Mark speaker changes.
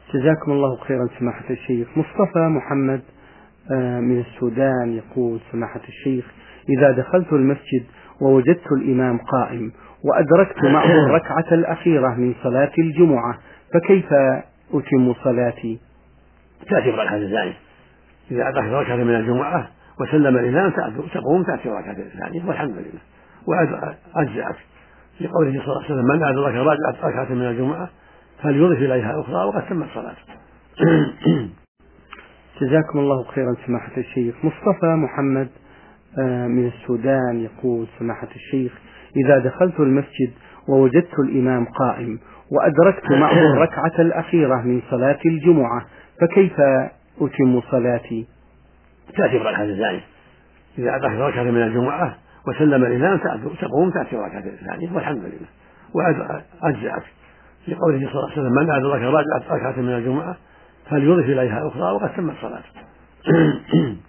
Speaker 1: جزاكم الله خيرا سماحة الشيخ. مصطفى محمد من السودان يقول: سماحة الشيخ، إذا دخلت المسجد ووجدت الإمام قائم وأدركت معه الركعة الأخيرة من صلاة الجمعة فكيف أتم صلاتي؟
Speaker 2: تأتي الركعة الثانية. إذا أدركت ركعة من الجمعة وسلم الإمام تقوم تأتي الركعة الثانية والحمد لله وأجزأت، لقوله صلى الله عليه وسلم: من أدرك ركعة من الجمعة فليضف إليها أخرى وقد تمت صلاته.
Speaker 1: جزاكم الله خيرا سماحة الشيخ. مصطفى محمد من السودان يقول: سماحة الشيخ، إذا دخلت المسجد ووجدت الإمام قائم وأدركت معه الركعة الأخيرة من صلاة الجمعة فكيف أتم صلاتي؟
Speaker 2: تأتي الركعة الثانية. إذا أدركت ركعة من الجمعة وسلم الإمام تقوم تأتي الركعة الثانية والحمد لله وأجزأت، لقوله صلى الله عليه وسلم: من أدرك ركعة من الجمعة فليضف إليها أخرى وقد تمت صلاته.